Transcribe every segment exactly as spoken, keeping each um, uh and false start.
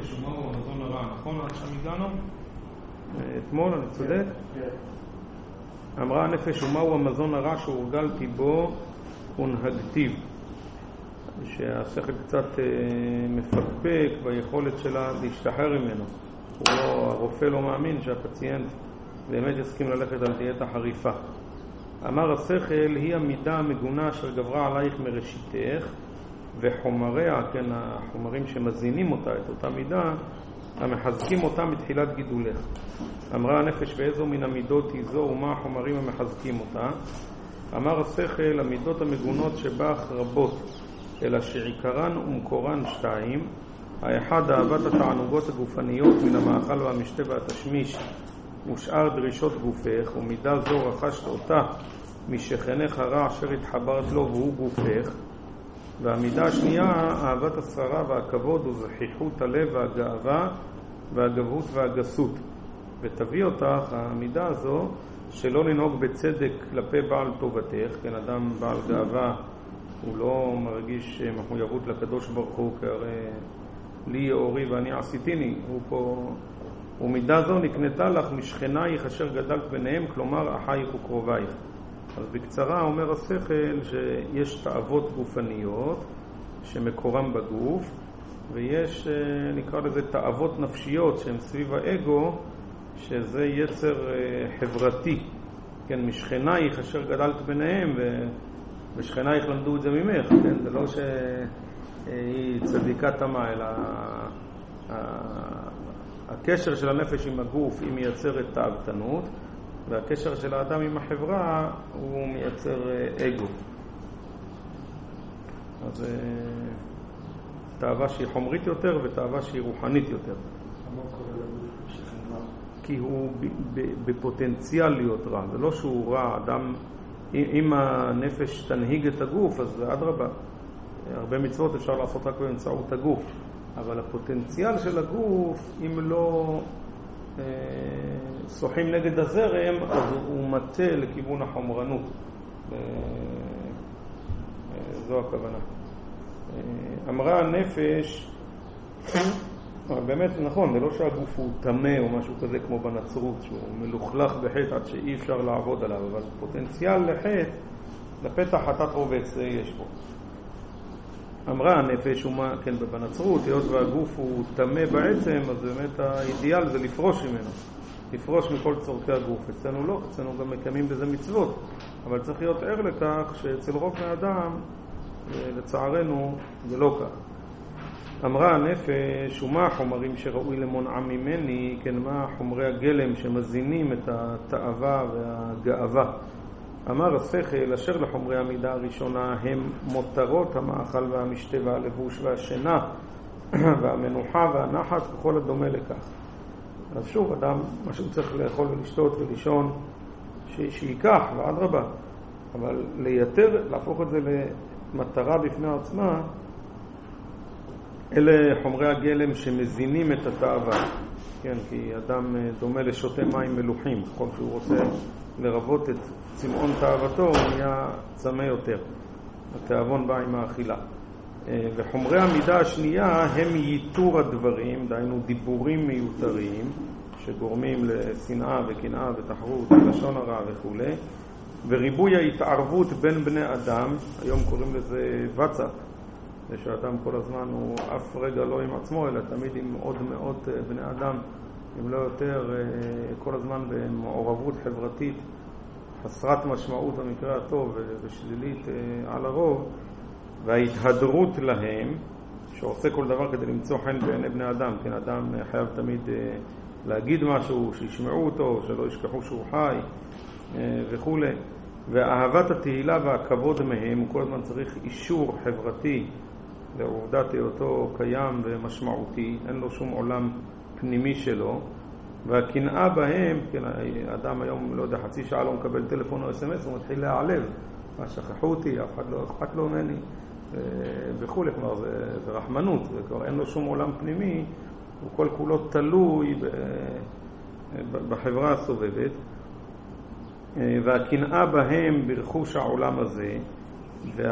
הנפש ומהו המזון הרע, נכון? עד שם הגענו? אתמול, אני צודק? אמרה הנפש ומהו המזון הרע שהורגלתי בו ונהגתיו, שהשכל קצת מפקפק ביכולת שלה להשתחרר ממנו. הוא לא, הרופא לא מאמין שהפציינט באמת יסכים ללכת על דיאטה חריפה. אמר השכל היא המידה המגונה אשר גברה עלייך מראשיתך, וחומריה, כן, החומרים שמזינים אותה, את אותה מידה, המחזקים אותה מתחילת גידולך. אמרה הנפש ואיזו מן המידות היא זו ומה החומרים המחזקים אותה. אמר השכל המידות המגונות שבך רבות, אלא שעיקרן ומקורן שתיים. האחד אהבת התענוגות הגופניות מן המאכל והמשתה והתשמיש ושאר דרישות גופך, ומידה זו רכשת אותה משכנך הרע אשר התחברת לו והוא גופך. והמידה השנייה אהבת השררה והכבוד וזכיחות הלב והגאווה והגבות והגסות, ותביא אותך המידה הזו שלא לנהוג בצדק כלפי בעל טובתך. כן, אדם בעל גאווה הוא לא מרגיש מחויבות לקדוש ברוך הוא, כי הרי לי אורי ואני עשיתיני. הוא פה, ומידה זו נקנתה לך משכנייך אשר גדלת ביניהם, כלומר אחייך וקרובייך. אז בקצרה אומר השכל שיש תאוות גופניות שמקורם בגוף, ויש נקרא לזה תאוות נפשיות שהן סביב האגו, שזה יצר חברתי. כן, משכנייך אשר גדלת ביניהם, ושכנייך למדו את זה ממך. כן, זה לא שהיא צדיקה תמה, אלא הקשר של הנפש עם הגוף היא מייצרת תאוותנות, והקשר של האדם עם החברה הוא מייצר אגו. אז תאווה שהיא חומרית יותר ותאווה שהיא רוחנית יותר. כי הוא בפוטנציאל להיות רע. זה לא שהוא רע. אדם, אם הנפש תנהיג את הגוף, אז אדרבה. הרבה מצוות אפשר לעשות רק באמצעות הגוף. אבל הפוטנציאל של הגוף, אם לא אה, שוחים נגד הזרם, אז הוא מטה לכיוון החומרנות. אה, אה, זו הכוונה. אה, אמרה הנפש, באמת נכון, זה לא שהגוף הוא תמה או משהו כזה כמו בנצרות, שהוא מלוכלך בחטא עד שאי אפשר לעבוד עליו, אבל פוטנציאל לחטא, לפתח חטאת רובץ, זה יש פה. אמרה הנפש, ומה, כן, בנצרות, היות והגוף הוא תמה בעצם, אז באמת האידיאל זה לפרוש ממנו, לפרוש מכל צורכי הגוף. אצלנו לא, אצלנו גם מקיימים בזה מצוות, אבל צריך להיות ער לכך שאצל רוב מהאדם, לצערנו, זה לא כך. אמרה הנפש, ומה החומרים שראוי למונעם ממני, כן, מה חומרי הגלם שמזינים את התאווה והגאווה. אמר השכל, אשר לחומרי המידה הראשונה הם מותרות המאכל והמשתה והלבוש והשינה והמנוחה והנחת וכל הדומה לכך. אז שוב, אדם, מה שהוא צריך לאכול ולשתות ולישון, ש- שיקח, ועד רבה. אבל ליתר, להפוך את זה למטרה בפני עצמה, אלה חומרי הגלם שמזינים את התאווה. כן, כי אדם דומה לשותה מים מלוחים, ככל שהוא רוצה לרבות את צמאון תאוותו, הוא נהיה צמא יותר. התאבון בא עם האכילה. וחומרי המידה השנייה הם ייתור הדברים, דהיינו דיבורים מיותרים, שגורמים לשנאה וקנאה ותחרות, לשון הרע וכו'. וריבוי ההתערבות בין בני אדם, היום קוראים לזה וואטסאפ, זה שאדם כל הזמן הוא אף רגע לא עם עצמו, אלא תמיד עם עוד מאות בני אדם, אם לא יותר, כל הזמן במעורבות חברתית חסרת משמעות במקרה הטוב ושלילית על הרוב, וההתהדרות להם, שעושה כל דבר כדי למצוא חן בעיני בני אדם. כן, אדם חייב תמיד להגיד משהו, שישמעו אותו, שלא ישכחו שהוא חי וכו'. ואהבת התהילה והכבוד מהם, הוא כל הזמן צריך אישור חברתי לעובדת היותו קיים ומשמעותי, אין לו שום עולם פנימי שלו. והקנאה בהם, כן, האדם היום, לא יודע, חצי שעה לא מקבל טלפון או אס-אם-אס, הוא מתחיל להיעלב, מה שכחו אותי, אף אחד לא אכפת לו ממני וכו'. כלומר, זה, זה רחמנות, זה כבר אין לו שום עולם פנימי, הוא כל כולו תלוי בחברה הסובבת. והקנאה בהם ברכוש העולם הזה,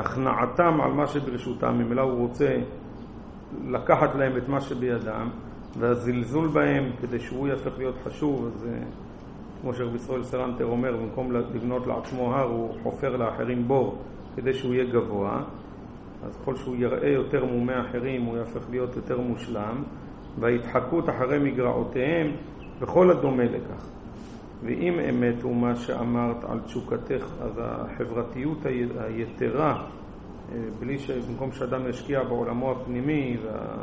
והכנעתם על מה שברשותם, ממילא הוא רוצה לקחת להם את מה שבידם, והזלזול בהם כדי שהוא יהפך להיות חשוב. אז כמו שרבי ישראל סלנטר אומר, במקום לבנות לעצמו הר הוא חופר לאחרים בור כדי שהוא יהיה גבוה. אז כל שהוא יראה יותר מומי אחרים הוא יהפך להיות יותר מושלם. וההתחקות אחרי מגרעותיהם וכל הדומה לכך. ואם אמת הוא מה שאמרת על תשוקתך, אז החברתיות היתרה, בלי שבמקום שאדם ישקיע בעולמו הפנימי,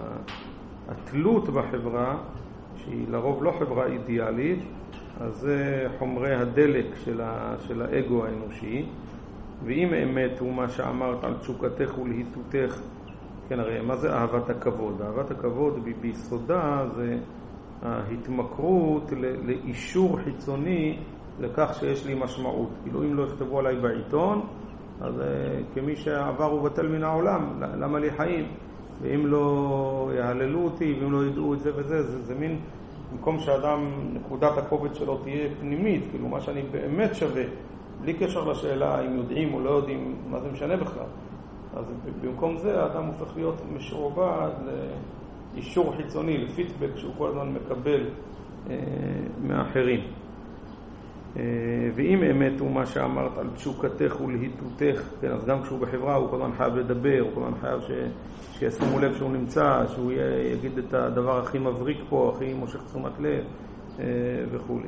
והתלות בחברה, שהיא לרוב לא חברה אידיאלית, אז זה חומרי הדלק של, ה, של האגו האנושי. ואם אמת הוא מה שאמרת על תשוקתך ולהיטותך, כן, הרי מה זה אהבת הכבוד? אהבת הכבוד ב- ביסודה זה ההתמכרות ל- לאישור חיצוני לכך שיש לי משמעות. כאילו אם לא יכתבו עליי בעיתון, אז uh, כמי שעבר ובטל מן העולם, למה לי חיים? ואם לא יהללו אותי, ואם לא ידעו את זה וזה, זה, זה מין, במקום שאדם, נקודת הכובד שלו תהיה פנימית, כאילו מה שאני באמת שווה, בלי קשר לשאלה אם יודעים או לא יודעים, מה זה משנה בכלל. אז במקום זה האדם הופך להיות משועבד לאישור חיצוני, לפידבק שהוא כל הזמן מקבל אה, מאחרים. אה, ואם אמת הוא מה שאמרת על תשוקתך ולהיטותך, כן, אז גם כשהוא בחברה הוא כל הזמן חייב לדבר, הוא כל הזמן חייב ש... שישימו לב שהוא נמצא, שהוא יגיד את הדבר הכי מבריק פה, הכי מושך תשומת לב אה, וכו'.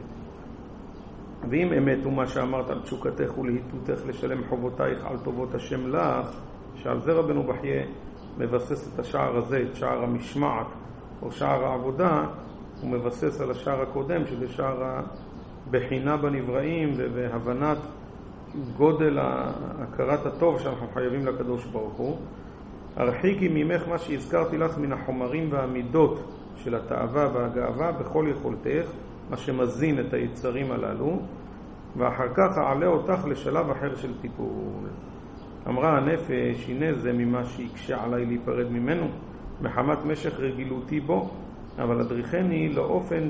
ואם אמת הוא מה שאמרת על תשוקתך ולהיטותך לשלם חובותייך על טובות השם לך, שעל זה רבנו בחייה מבסס את השער הזה, את שער המשמעת או שער העבודה, הוא מבסס על השער הקודם, שזה שער הבחינה בנבראים והבנת גודל הכרת הטוב שאנחנו חייבים לקדוש ברוך הוא. הרחיקי ממך מה שהזכרתי לך מן החומרים והמידות של התאווה והגאווה בכל יכולתך, מה שמזין את היצרים הללו, ואחר כך אעלה אותך לשלב אחר של טיפול. אמרה הנפש, הנה זה ממה שיקשה עליי להיפרד ממנו, מחמת משך רגילותי בו, אבל אדריכני לאופן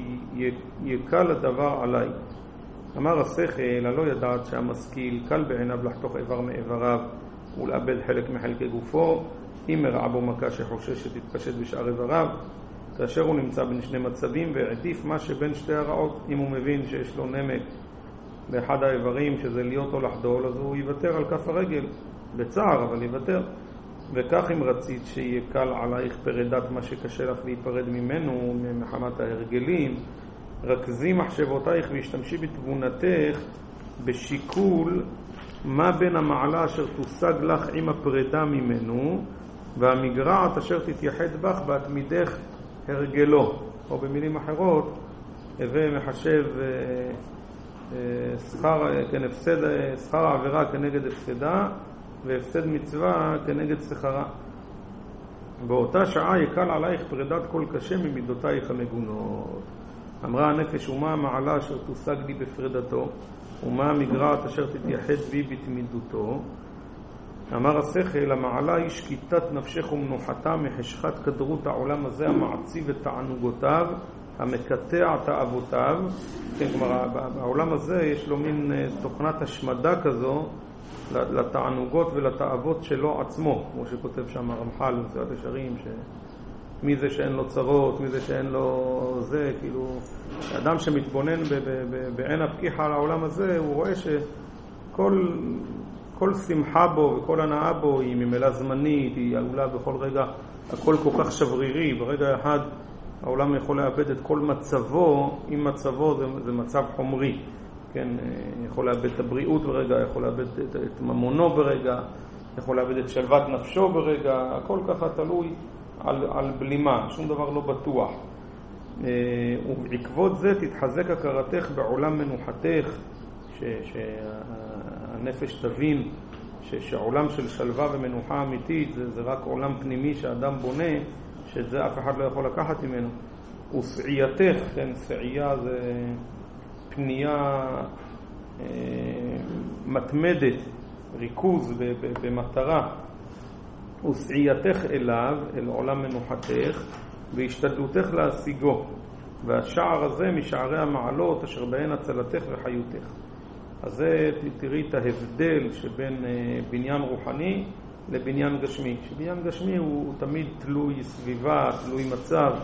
שיקל הדבר עליי. אמר השכל, הלא ידעת שהמשכיל קל בעיניו לחתוך איבר מאיבריו ולאבד חלק מחלקי גופו, אם הראה בו מכה שחושש שתתפשט בשאר איבריו, כאשר הוא נמצא בין שני מצבים ועדיף מה שבין שתי הרעות. אם הוא מבין שיש לו נמק באחד האיברים שזה להיות או לחדול, אז הוא יוותר על כף הרגל בצער, אבל יוותר. וכך אם רצית שיקל עלייך פרדת מה שקשה לך להיפרד ממנו מחמת ההרגלים, רכזי מחשבותייך והשתמשי בתבונתך בשיקול מה בין המעלה אשר תושג לך עם הפרדה ממנו והמגרעת אשר תתייחד בך בהתמידך הרגלו. או במילים אחרות, הווה מחשב שכר, כן, הפסד, שכר העבירה כנגד הפסדה והפסד מצווה כנגד שכרה. באותה שעה יקל עלייך פרדת כל קשה ממידותייך המגונות. אמרה הנפש, ומה המעלה אשר תושג לי בפרדתו, ומה המגרעת אשר תתייחד בי בתמידותו. אמר השכל, המעלה היא שקיטת נפשך ומנוחתה מחשכת כדרות העולם הזה המעציב את תענוגותיו, המקטע תאוותיו. כן, כלומר, בעולם הזה יש לו מין תוכנת השמדה כזו לתענוגות ולתאוות שלו עצמו, כמו שכותב שם הרמח"ל במסילת ישרים, שמי זה שאין לו צרות, מי זה שאין לו זה, כאילו, האדם שמתבונן ב- ב- ב- בעין הפקיחה על העולם הזה, הוא רואה שכל כל שמחה בו וכל הנאה בו היא ממילא זמנית, היא עלולה בכל רגע, הכל כל כך שברירי, ברגע אחד העולם יכול לאבד את כל מצבו, אם מצבו זה, זה מצב חומרי, כן, יכול לאבד את הבריאות ברגע, יכול לאבד את, את ממונו ברגע, יכול לאבד את שלוות נפשו ברגע, הכל ככה תלוי על, על בלימה, שום דבר לא בטוח. ובעקבות זה תתחזק הכרתך בעולם מנוחתך, ש, שהנפש תבין ש, שהעולם של שלווה ומנוחה אמיתית זה, זה רק עולם פנימי שאדם בונה, שאת זה אף אחד לא יכול לקחת ממנו. וסעייתך, כן, סעייה זה פנייה אה, מתמדת, ריכוז ב, ב, במטרה. וסעייתך אליו, אל עולם מנוחתך, והשתדלותך להשיגו. והשער הזה משערי המעלות אשר בהן הצלתך וחיותך. אז זה תראי את ההבדל שבין בניין רוחני לבניין גשמי. שבניין גשמי הוא, הוא תמיד תלוי סביבה, תלוי מצב,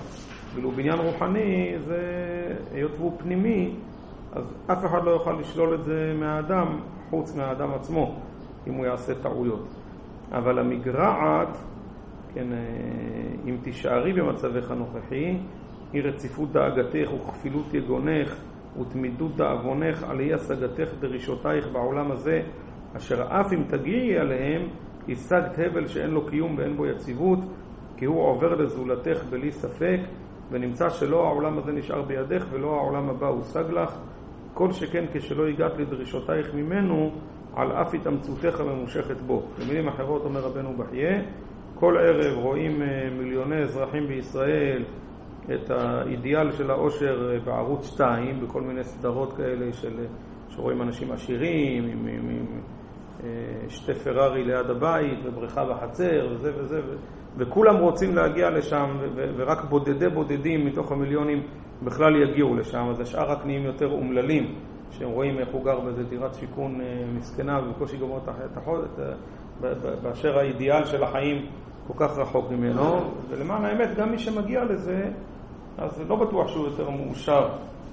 ואילו בניין רוחני זה היות והוא פנימי, אז אף אחד לא יוכל לשלול את זה מהאדם חוץ מהאדם עצמו אם הוא יעשה טעויות. אבל המגרעת, כן, אם תישארי במצבך הנוכחי, היא רציפות דאגתך וכפילות יגונך ותמידות דאבונך על אי השגתך דרישותייך בעולם הזה, אשר אף אם תגיעי עליהם השגת הבל שאין לו קיום ואין בו יציבות, כי הוא עובר לזולתך בלי ספק, ונמצא שלא העולם הזה נשאר בידך ולא העולם הבא הושג לך, כל שכן כשלא הגעת לדרישותייך ממנו על אף התאמצותך הממושכת בו. במילים אחרות אומר רבנו בחייה, כל ערב רואים מיליוני אזרחים בישראל את האידיאל של העושר בערוץ שתיים, בכל מיני סדרות כאלה של, שרואים אנשים עשירים עם, עם, עם שתי פרארי ליד הבית ובריכה בחצר וזה וזה, ו, וכולם רוצים להגיע לשם, ו, ו, ורק בודדי בודדים מתוך המיליונים בכלל יגיעו לשם. אז השאר רק נהיים יותר אומללים, שהם רואים איך הוא גר באיזה דירת שיכון מסכנה ובקושי גמור את החודש, באשר האידיאל של החיים כל כך רחוק ממנו. ולמען האמת, גם מי שמגיע לזה, אז לא בטוח שהוא יותר מאושר.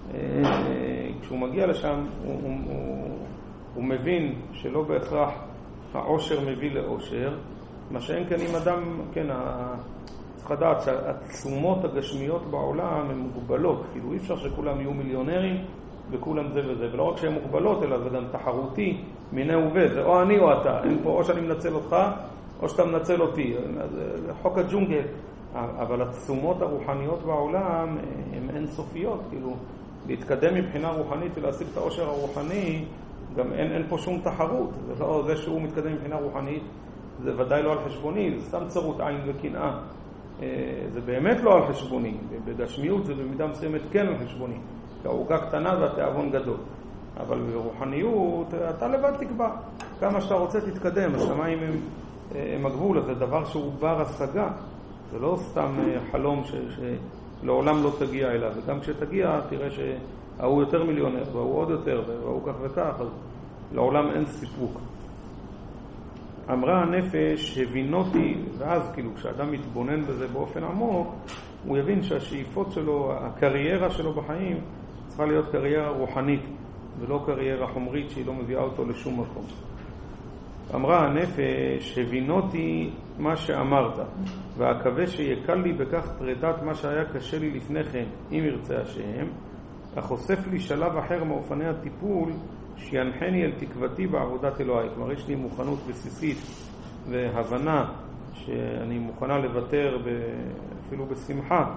כשהוא מגיע לשם, הוא, הוא, הוא, הוא מבין שלא בהכרח העושר מביא לעושר, מה שאין כאן עם אדם, כן, צריך לדעת שהתשומות הגשמיות בעולם הן מוגבלות, כאילו אי אפשר שכולם יהיו מיליונרים וכולם זה וזה, ולא רק שהן מוגבלות, אלא זה גם תחרותי, מיני ובה, זה או אני או אתה, אין פה או שאני מנצל אותך או שאתה מנצל אותי, זה חוק הג'ונגל. אבל התשומות הרוחניות בעולם הן אינסופיות, כאילו להתקדם מבחינה רוחנית ולהשיג את העושר הרוחני, גם אין, אין פה שום תחרות. זה לא זה שהוא מתקדם מבחינה רוחנית, זה ודאי לא על חשבוני, זה סתם צרות עין וקנאה. זה באמת לא על חשבוני, בגשמיות זה במידה מסוימת כן על חשבוני, כי העוגה קטנה והתיאבון גדול. אבל ברוחניות אתה לבד תקבע, כמה שאתה רוצה תתקדם, השמיים הם, הם הגבול, זה דבר שהוא בר השגה, זה לא סתם חלום ש, שלעולם לא תגיע אליו, וגם כשתגיע תראה שההוא יותר מיליונר והוא עוד יותר והוא כך וכך, אז לעולם אין סיפוק. אמרה הנפש, הבינותי, ואז כאילו כשאדם מתבונן בזה באופן עמוק, הוא יבין שהשאיפות שלו, הקריירה שלו בחיים צריכה להיות קריירה רוחנית ולא קריירה חומרית שהיא לא מביאה אותו לשום מקום. אמרה הנפש, הבינותי מה שאמרת, והקווה שיקל לי בכך פרדת מה שהיה קשה לי לפני כן, אם ירצה השם, החושף לי שלב אחר מאופני הטיפול שינחני אל תקוותי בעבודת אלוהי. כלומר, יש לי מוכנות בסיסית והבנה שאני מוכנה לוותר אפילו בשמחה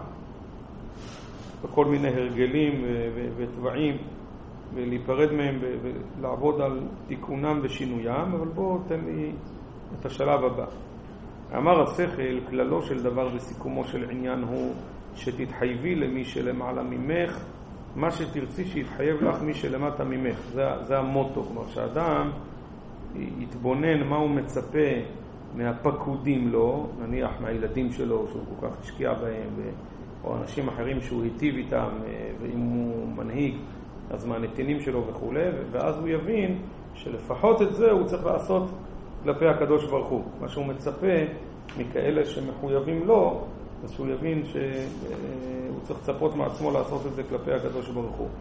בכל מיני הרגלים וטבעים ולהיפרד מהם ולעבוד על תיקונם ושינוים, אבל בוא תן לי את השלב הבא. אמר השכל, כללו של דבר וסיכומו של עניין הוא שתתחייבי למי שלמעלה ממך מה שתרצי שיתחייב לך מי שלמטה ממך. זה, זה המוטו. כלומר, שהאדם יתבונן מה הוא מצפה מהפקודים לו, נניח מהילדים שלו שהוא כל כך השקיע בהם, או אנשים אחרים שהוא היטיב איתם, ואם הוא מנהיג אז מהנתינים שלו וכו', ואז הוא יבין שלפחות את זה הוא צריך לעשות כלפי הקדוש ברוך הוא. מה שהוא מצפה מכאלה שמחויבים לו, אז שהוא יבין שהוא צריך לצפות מעצמו לעשות את זה כלפי הקדוש ברוך הוא.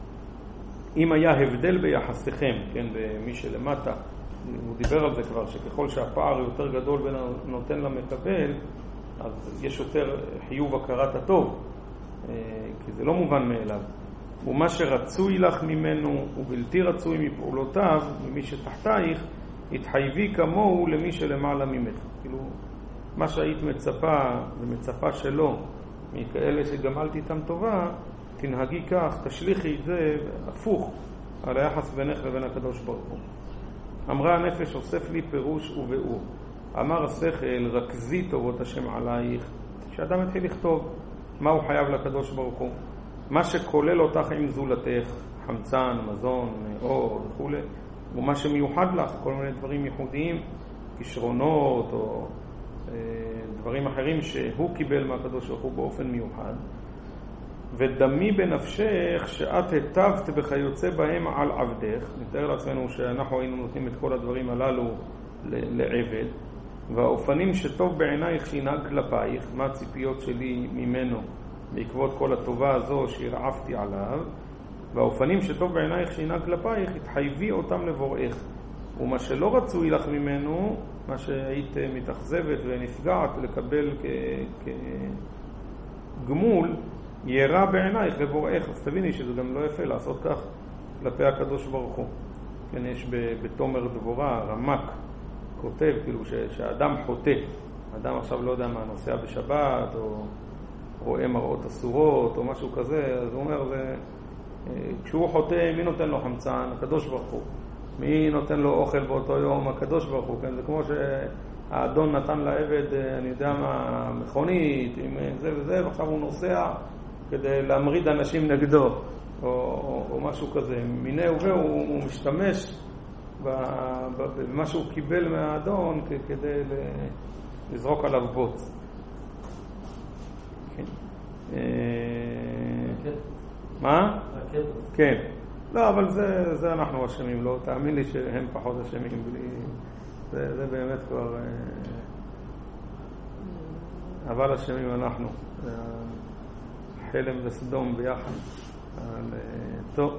אם היה הבדל ביחסיכם, כן, במי שלמטה, הוא דיבר על זה כבר, שככל שהפער יותר גדול בין הנותן למקבל, אז יש יותר חיוב הכרת הטוב, כי זה לא מובן מאליו. ומה שרצוי לך ממנו ובלתי רצוי מפעולותיו, ממי שתחתייך, התחייבי כמוהו למי שלמעלה ממך. כאילו, מה שהיית מצפה ומצפה שלו, מכאלה שגמלת איתם טובה, תנהגי כך, תשליחי את זה הפוך על היחס בינך לבין הקדוש ברוך הוא. אמרה הנפש, אוסף לי פירוש וביאור. אמר השכל, רכזי טובות השם עלייך. כשאדם התחיל לכתוב מה הוא חייב לקדוש ברוך הוא, מה שכולל אותך עם זולתך, חמצן, מזון, אור וכו', ומה שמיוחד לך, כל מיני דברים ייחודיים, כישרונות או דברים אחרים שהוא קיבל מהקדוש ברוך הוא באופן מיוחד. ודמי בנפשך שאת היטבת וכיוצא בהם על עבדך. נתאר לעצמנו שאנחנו היינו נותנים את כל הדברים הללו לעבד, והאופנים שטוב בעינייך שינהג כלפייך, מה הציפיות שלי ממנו בעקבות כל הטובה הזו שהרעפתי עליו, והאופנים שטוב בעינייך שינהג כלפייך, התחייבי אותם לבוראך. ומה שלא רצוי לך ממנו, מה שהיית מתאכזבת ונפגעת לקבל כגמול, ירע בעינייך לבוראך. אז תביני שזה גם לא יפה לעשות כך כלפי הקדוש ברוך הוא. כן, יש בתומר דבורה, רמק, כותב כאילו שהאדם חוטא. האדם עכשיו לא יודע מה, נוסע בשבת או רואה מראות אסורות או משהו כזה, אז הוא אומר, זה, כשהוא חוטא, מי נותן לו חמצן? הקדוש ברוך הוא. מי נותן לו אוכל באותו יום? הקדוש ברוך הוא. כן? זה כמו שהאדון נתן לעבד, אני יודע מה, מכונית עם זה וזה, ועכשיו הוא נוסע כדי להמריד אנשים נגדו או, או, או משהו כזה. מיני ובא הוא, הוא משתמש במה שהוא קיבל מהאדון כדי לזרוק עליו בוץ. כן. מה? כן. לא, אבל זה, זה אנחנו אשמים, לא? תאמין לי שהם פחות אשמים בלי... זה, זה באמת כבר... אבל אשמים אנחנו. חלם וסדום ביחד. אבל, טוב.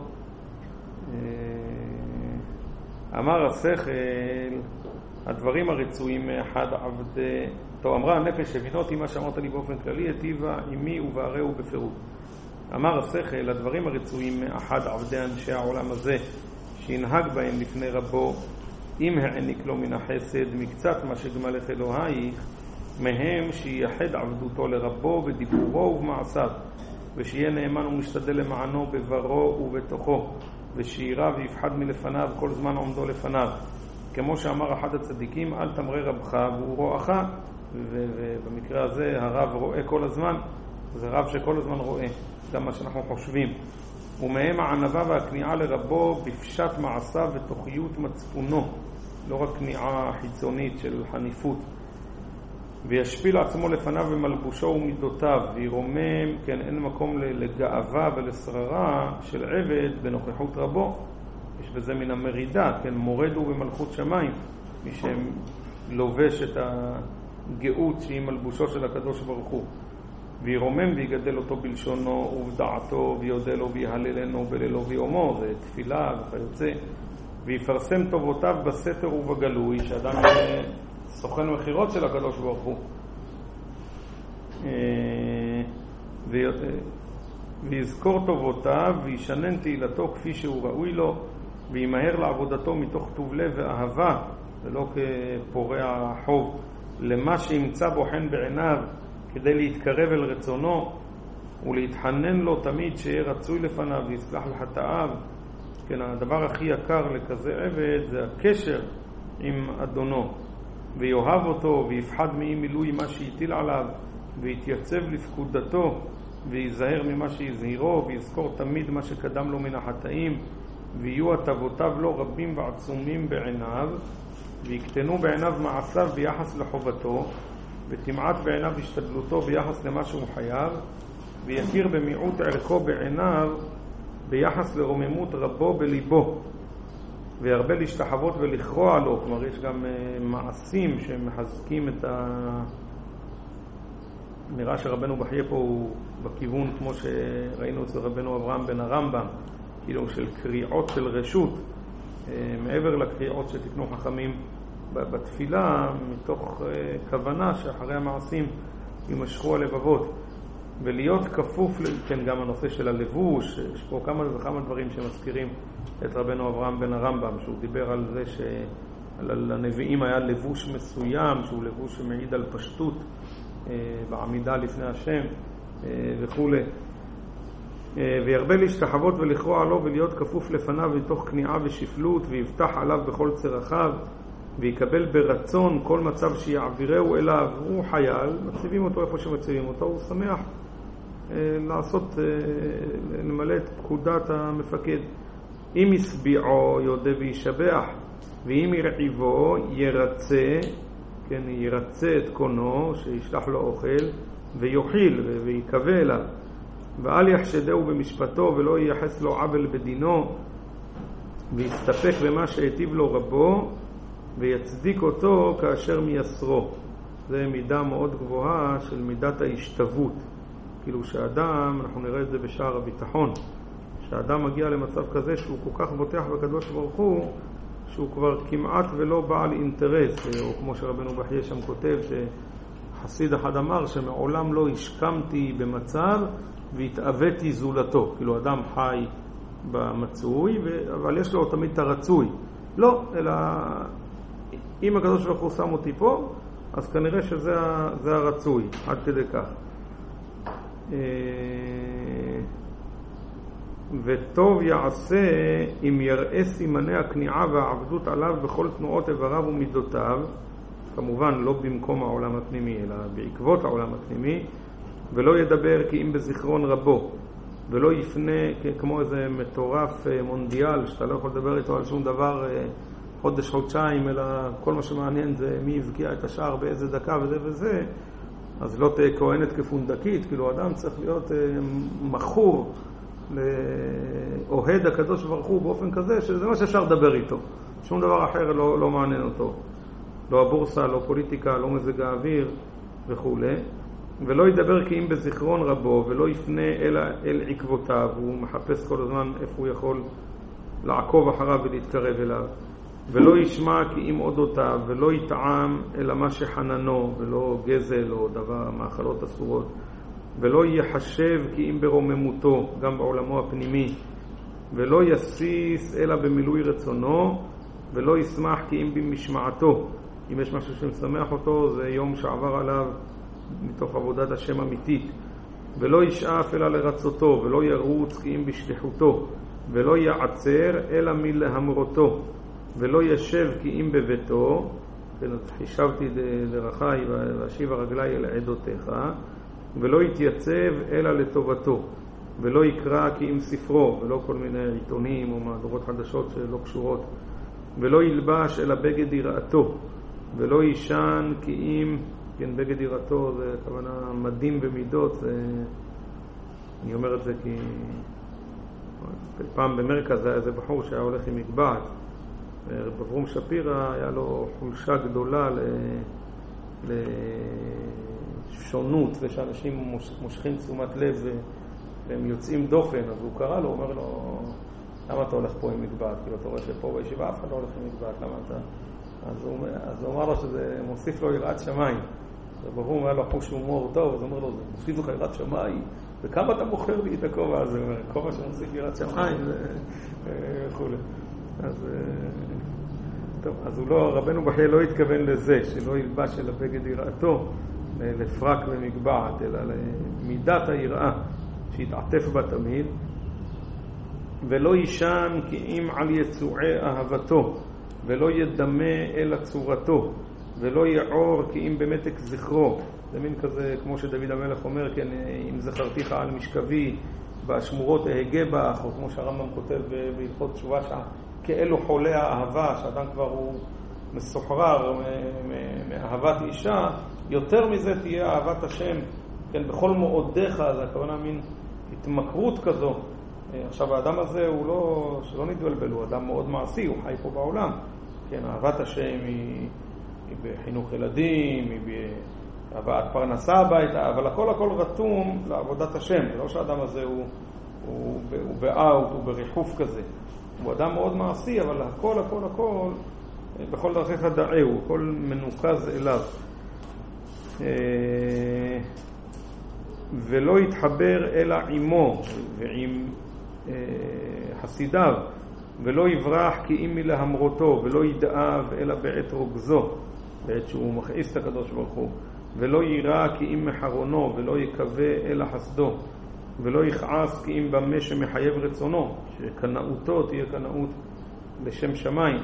אמר השכל, הדברים הרצויים מאחד עבדי... טוב, אמרה הנפש, הבינותי מה שאמרת לי באופן כללי, הטיבה עמי ובערהו בפירוט. אמר השכל, הדברים הרצויים מאחד עבדי אנשי העולם הזה, שינהג בהם לפני רבו, אם העניק לו מן החסד, מקצת מה שגמלך אלוהיך, מהם שייחד עבדותו לרבו בדיבורו ובמעשיו, ושיהיה נאמן ומשתדל למענו בברו ובתוכו, ושירא ויפחד מלפניו כל זמן עומדו לפניו. כמו שאמר אחד הצדיקים, אל תמרה רבך והוא רואך, ובמקרה הזה הרב רואה כל הזמן, זה רב שכל הזמן רואה גם מה שאנחנו חושבים. ומהם הענבה והכניעה לרבו בפשט מעשיו ותוכיות מצפונו, לא רק כניעה חיצונית של חניפות. וישפיל עצמו לפניו במלבושו ומידותיו, וירומם, כן, אין מקום לגאווה ולשררה של עבד בנוכחות רבו. יש בזה מן המרידה, כן, מורד הוא במלכות שמיים, מי שלובש את הגאות שהיא מלבושו של הקדוש ברוך הוא. וירומם ויגדל אותו בלשונו ובדעתו, ויודה לו ויהללנו בלילו ויומו, זה תפילה וכיוצא. ויפרסם טובותיו בסתר ובגלוי, שאדם סוכן מחירות של הקדוש ברוך הוא. ויזכור טובותיו וישנן תהילתו כפי שהוא ראוי לו, וימהר לעבודתו מתוך טוב לב ואהבה, ולא כפורע חוב, למה שימצא בו חן בעיניו, כדי להתקרב אל רצונו ולהתחנן לו תמיד שיהיה רצוי לפניו ויסלח לחטאיו. כן, הדבר הכי יקר לכזה עבד זה הקשר עם אדונו, ויאהב אותו ויפחד מאי מילוי מה שהטיל עליו, ויתייצב לפקודתו ויזהר ממה שהזהירו, ויזכור תמיד מה שקדם לו מן החטאים, ויהיו הטבותיו לו רבים ועצומים בעיניו, ויקטנו בעיניו מעשיו ביחס לחובתו, ותמעט בעיניו השתדלותו ביחס למה שהוא חייב, ויכיר במיעוט ערכו בעיניו ביחס לרוממות רבו בליבו, וירבה להשתחוות ולכרוע לו. כלומר, יש גם uh, מעשים שמחזקים את ה... נראה שרבנו בחייה פה הוא בכיוון כמו שראינו אצל רבנו אברהם בן הרמב"ם, כאילו של קריאות של רשות, uh, מעבר לקריאות שתקנו חכמים בתפילה, מתוך uh, כוונה שאחרי המעשים יימשכו הלבבות. ולהיות כפוף, כן, גם הנושא של הלבוש, יש פה כמה וכמה דברים שמזכירים את רבנו אברהם בן הרמב"ם, שהוא דיבר על זה שעל הנביאים היה לבוש מסוים, שהוא לבוש שמעיד על פשטות אה, בעמידה לפני השם אה, וכו'. אה, וירבה להשתחוות ולכרוע לו ולהיות כפוף לפניו מתוך כניעה ושפלות, ויבטח עליו בכל צרכיו, ויקבל ברצון כל מצב שיעבירהו אליו. הוא חייל, מציבים אותו איפה שמציבים אותו, הוא שמח לעשות, למלא את פקודת המפקד. אם יסביעו יודה וישבח, ואם ירעיבו ירצה, כן, ירצה את קונו שישלח לו אוכל ויוחיל ויקווה אליו, ואל יחשדהו במשפטו ולא ייחס לו עוול בדינו, ויסתפק במה שהיטיב לו רבו ויצדיק אותו כאשר מייסרו. זה מידה מאוד גבוהה של מידת ההשתוות, כאילו שאדם, אנחנו נראה את זה בשער הביטחון, שאדם מגיע למצב כזה שהוא כל כך בוטח בקדוש ברוך הוא, שהוא כבר כמעט ולא בעל אינטרס, או כמו שרבנו בחייה שם כותב, שחסיד אחד אמר שמעולם לא השכמתי במצב והתאוויתי זולתו, כאילו אדם חי במצוי, אבל יש לו תמיד את הרצוי. לא, אלא אם הקדוש ברוך הוא שם אותי פה, אז כנראה שזה זה הרצוי, עד כדי כך. וטוב יעשה אם יראה סימני הכניעה והעבדות עליו בכל תנועות איבריו ומידותיו, כמובן לא במקום העולם הפנימי, אלא בעקבות העולם הפנימי, ולא ידבר כי אם בזיכרון רבו, ולא יפנה כמו איזה מטורף מונדיאל, שאתה לא יכול לדבר איתו על שום דבר חודש, חודשיים, אלא כל מה שמעניין זה מי הבקיע את השער באיזה דקה וזה וזה, אז לא תהיה כהנת כפונדקית, כאילו אדם צריך להיות מכור לאוהד הקדוש ברוך הוא באופן כזה, שזה מה שאפשר לדבר איתו. שום דבר אחר לא, לא מעניין אותו. לא הבורסה, לא פוליטיקה, לא מזג האוויר וכו'. ולא ידבר כי אם בזיכרון רבו, ולא יפנה אל, אל עקבותיו, הוא מחפש כל הזמן איפה הוא יכול לעקוב אחריו ולהתקרב אליו. ולא ישמע כי אם אודותיו, ולא יטעם אלא מה שחננו, ולא גזל או דבר, מאכלות אסורות. ולא יחשב כי אם ברוממותו, גם בעולמו הפנימי. ולא יסיס אלא במילוי רצונו, ולא ישמח כי אם במשמעתו. אם יש משהו שמשמח אותו, זה יום שעבר עליו מתוך עבודת השם אמיתית. ולא ישאף אלא לרצותו, ולא ירוץ כי אם בשליחותו, ולא יעצר אלא מלהמרותו, ולא ישב כי אם בביתו, כן, אז חישבתי דרכי ואשיב הרגלי אל עדותיך, ולא יתייצב אלא לטובתו, ולא יקרא כי אם ספרו, ולא כל מיני עיתונים או מהדורות חדשות שלא קשורות, ולא ילבש אלא בגד יראתו, ולא ישן כי אם, כן, בגד יראתו זה כוונה מדים ומידות, זה, אני אומר את זה כי פעם במרכז היה איזה בחור שהיה הולך עם מגבעת, רב אברום שפירא היה לו חולשה גדולה ל... לשונות, ושאנשים מושכים תשומת לב והם יוצאים דופן, אז הוא קרא לו, אומר לו, למה אתה הולך פה עם מגבעת? כאילו אתה רואה שפה בישיבה אף אחד לא הולך עם מגבעת, למה אתה? אז הוא, אז הוא אמר לו שזה מוסיף לו יראת שמיים. רב אברום היה לו חוש הומור טוב, אז הוא אומר לו, זה מוסיף לך יראת שמיים, וכמה אתה מוכר לי את הכובע הזה? הוא אומר, כובע שמוסיף יראת שמיים וכו'. אז טוב, אז הוא לא, רבנו בחייה לא התכוון לזה, שלא ילבש אל הבגד יראתו לפרק ומגבעת, אלא למידת היראה שיתעטף בה תמיד. ולא ישן כי אם על יצועי אהבתו, ולא ידמה אל צורתו, ולא יעור כי אם במתק זכרו. זה מין כזה, כמו שדוד המלך אומר, כן, אם זכרתיך על משכבי בשמורות אהגה בך, או כמו שהרמב"ם כותב בהלכות תשובה שעה, כאלו חולי האהבה, שאדם כבר הוא מסוחרר מאהבת אישה, יותר מזה תהיה אהבת השם, כן, בכל מועדיך, זה הכוונה מין התמכרות כזו. עכשיו האדם הזה הוא לא, שלא נתבלבל, הוא אדם מאוד מעשי, הוא חי פה בעולם, כן, אהבת השם היא, היא בחינוך ילדים, היא בהבאת פרנסה הביתה, אבל הכל הכל רתום לעבודת השם, לא שהאדם הזה הוא, הוא, הוא באוט, הוא בריחוף כזה. הוא אדם מאוד מעשי, אבל הכל, הכל, הכל, בכל דרכיך דעהו, הכל מנוקז אליו. ולא יתחבר אלא עמו ועם חסידיו, ולא יברח כי אם מלהמרותו, ולא ידאב אלא בעת רוגזו, בעת שהוא מכעיס את הקדוש ברוך הוא, ולא יירא כי אם מחרונו, ולא יקווה אלא חסדו, ולא יכעס כי אם במה שמחייב רצונו, שקנאותו תהיה קנאות לשם שמיים,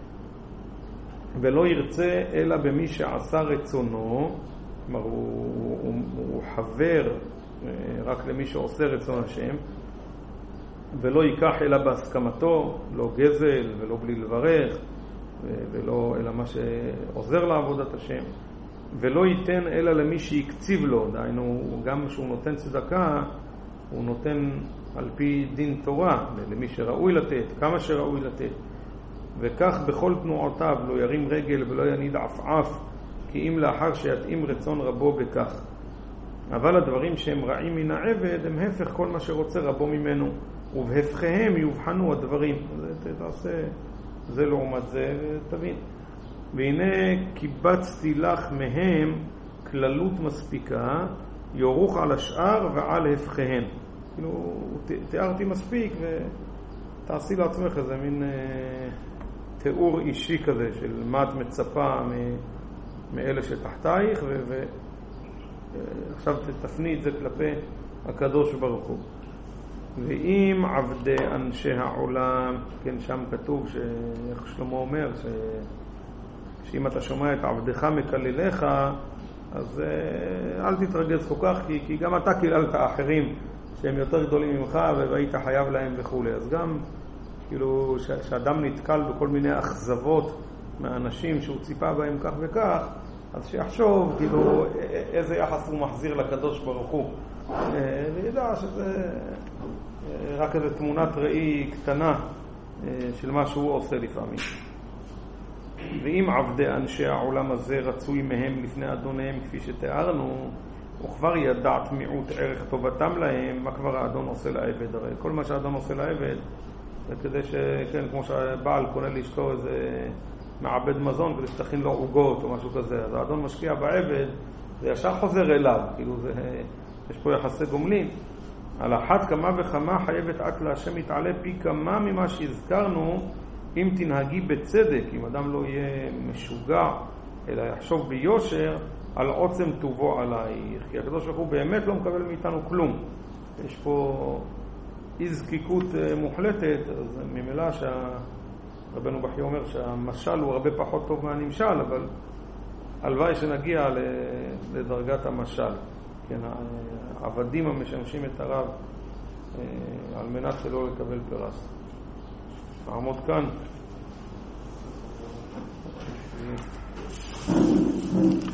ולא ירצה אלא במי שעשה רצונו, כלומר הוא, הוא, הוא חבר רק למי שעושה רצון השם, ולא ייקח אלא בהסכמתו, לא גזל ולא בלי לברך, ולא אלא מה שעוזר לעבודת השם, ולא ייתן אלא למי שיקציב לו, דהיינו גם שהוא נותן צדקה, הוא נותן על פי דין תורה, למי שראוי לתת, כמה שראוי לתת, וכך בכל תנועותיו לא ירים רגל ולא יניד עפעף, כי אם לאחר שיתאים רצון רבו בכך. אבל הדברים שהם רעים מן העבד הם הפך כל מה שרוצה רבו ממנו, ובהפכיהם יובחנו הדברים. זה תעשה זה לעומת זה, תבין. והנה קיבצתי לך מהם כללות מספיקה, יורוך על השאר ועל הפכיהם. כאילו, תיארתי מספיק ותעשי לעצמך איזה מין אה, תיאור אישי כזה של מה את מצפה מ, מאלה שתחתייך, ועכשיו תפני את זה כלפי הקדוש ברוך הוא. ואם עבדי אנשי העולם, כן, שם כתוב שאיך שלמה אומר ש... שאם אתה שומע את עבדך מקלליך, אז אל תתרגז כל כך, כי, כי גם אתה קיללת האחרים שהם יותר גדולים ממך והיית חייב להם וכו'. אז גם כאילו ש... שאדם נתקל בכל מיני אכזבות מהאנשים שהוא ציפה בהם כך וכך, אז שיחשוב כאילו איזה יחס הוא מחזיר לקדוש ברוך הוא, וידע שזה רק איזו תמונת ראי קטנה של מה שהוא עושה לפעמים. ואם עבדי אנשי העולם הזה רצוי מהם לפני אדוניהם כפי שתיארנו, וכבר ידעת מיעוט ערך טובתם להם, מה כבר האדון עושה לעבד? הרי כל מה שהאדון עושה לעבד זה כדי שכן, כמו שהבעל קונה לאשתו איזה מעבד מזון כדי שתכין לו עוגות או משהו כזה, אז האדון משקיע בעבד, זה ישר חוזר אליו, כאילו זה, יש פה יחסי גומלין. על אחת כמה וכמה חייבת את להשם יתעלה פי כמה ממה שהזכרנו, אם תנהגי בצדק, אם אדם לא יהיה משוגע אלא יחשוב ביושר על עוצם טובו עלייך, כי הקדוש ברוך הוא באמת לא מקבל מאיתנו כלום. יש פה אי-זקיקות מוחלטת, אז ממילא שרבנו בכי אומר שהמשל הוא הרבה פחות טוב מהנמשל, אבל הלוואי שנגיע לדרגת המשל. כן, העבדים המשמשים את הרב על מנת שלא לקבל פרס. נעמוד כאן.